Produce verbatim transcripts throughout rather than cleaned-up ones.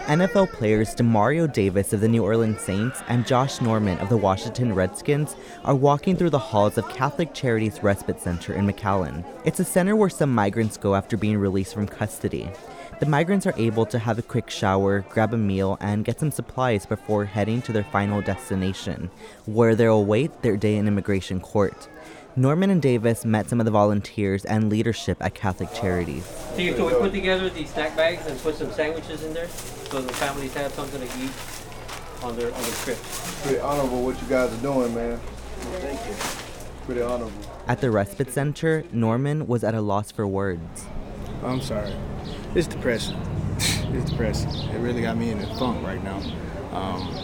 N F L players Demario Davis of the New Orleans Saints and Josh Norman of the Washington Redskins are walking through the halls of Catholic Charities Respite Center in McAllen. It's a center where some migrants go after being released from custody. The migrants are able to have a quick shower, grab a meal, and get some supplies before heading to their final destination, where they'll await their day in immigration court. Norman and Davis met some of the volunteers and leadership at Catholic Charities. So can we put together these snack bags and put some sandwiches in there so the families have something to eat on their on their trip? Pretty honorable what you guys are doing, man. Thank you. Pretty honorable. At the respite center, Norman was at a loss for words. I'm sorry. It's depressing. It's depressing. It really got me in a funk right now. Um,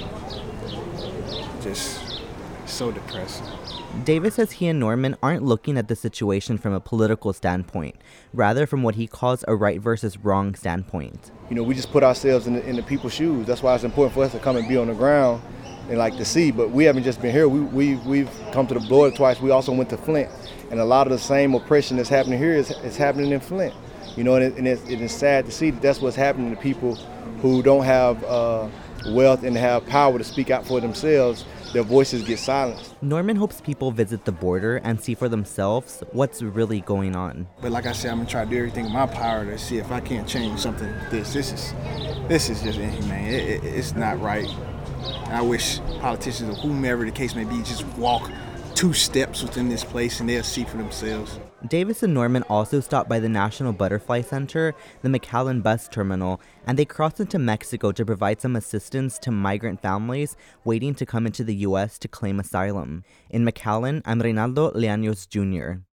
just so depressing. Davis says he and Norman aren't looking at the situation from a political standpoint, rather from what he calls a right versus wrong standpoint. You know, we just put ourselves in the, in the people's shoes. That's why it's important for us to come and be on the ground and like to see. But we haven't just been here. We, we, we've come to the border twice. We also went to Flint. And a lot of the same oppression that's happening here is, is happening in Flint. You know, and, it, and it's, it is sad to see that that's what's happening to people who don't have uh, wealth and have power to speak out for themselves. Their voices get silenced. Norman hopes people visit the border and see for themselves what's really going on. But like I said, I'm gonna try to do everything in my power to see if I can't change something. This, this is, this is just inhumane. It, it, it's not right. And I wish politicians or whomever the case may be just walk two steps within this place and they'll see for themselves. Davis and Norman also stopped by the National Butterfly Center, the McAllen bus terminal, and they crossed into Mexico to provide some assistance to migrant families waiting to come into the U S to claim asylum. In McAllen, I'm Reynaldo Leaños Junior